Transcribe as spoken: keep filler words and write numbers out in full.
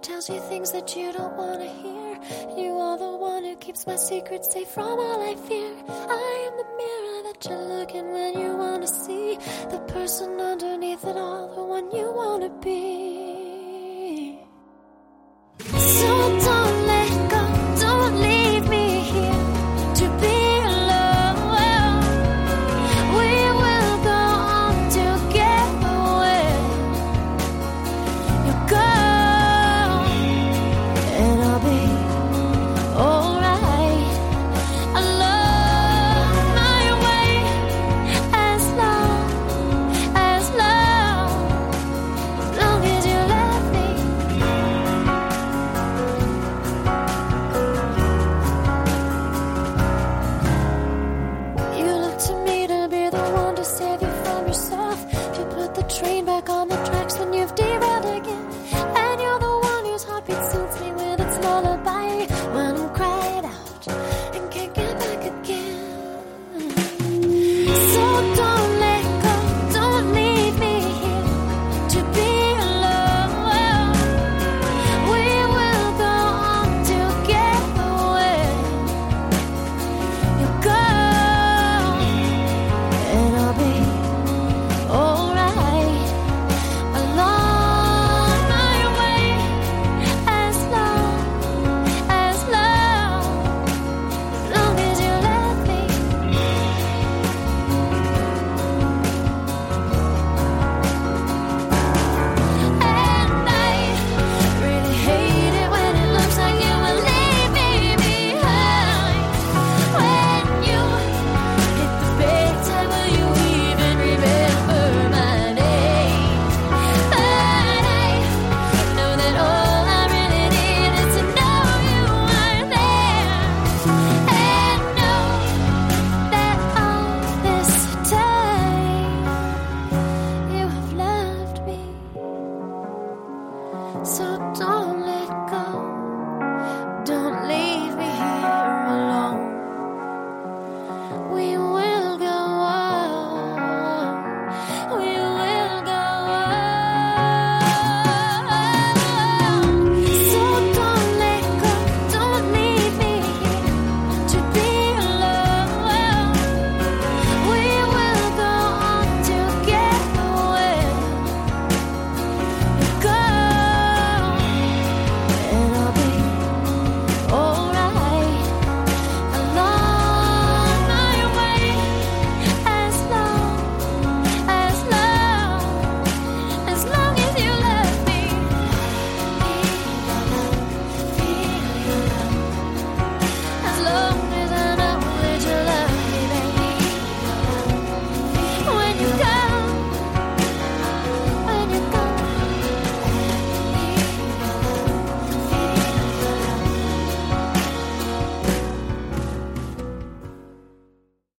tells you things that you don't want to hear. You are the one who keeps my secrets safe from all I fear. I am the mirror that you look in when you want to see the person underneath it all, the one you want to be. So don't let go, don't leave me here to be alone. We will go on together. You go and I'll be alright. Along my way, as long, as long, long as you love me. You look to me to be the one to save you from yourself, to put the train back on the tracks when you've derailed again. And you're the one whose heartbeat suits me with its lullaby when I'm cried out and can't get back again. So don't let go, don't leave me here to be alone. We will go on together. You go and I'll be alright. Along my way, as long, as long, long as you let me. And I really hate it when it looks like you will leave me behind. When you hit the bedtime, will you even remember my name? But I know that all I really need is to know you are there, and know that all this time you have loved me. So don't let go.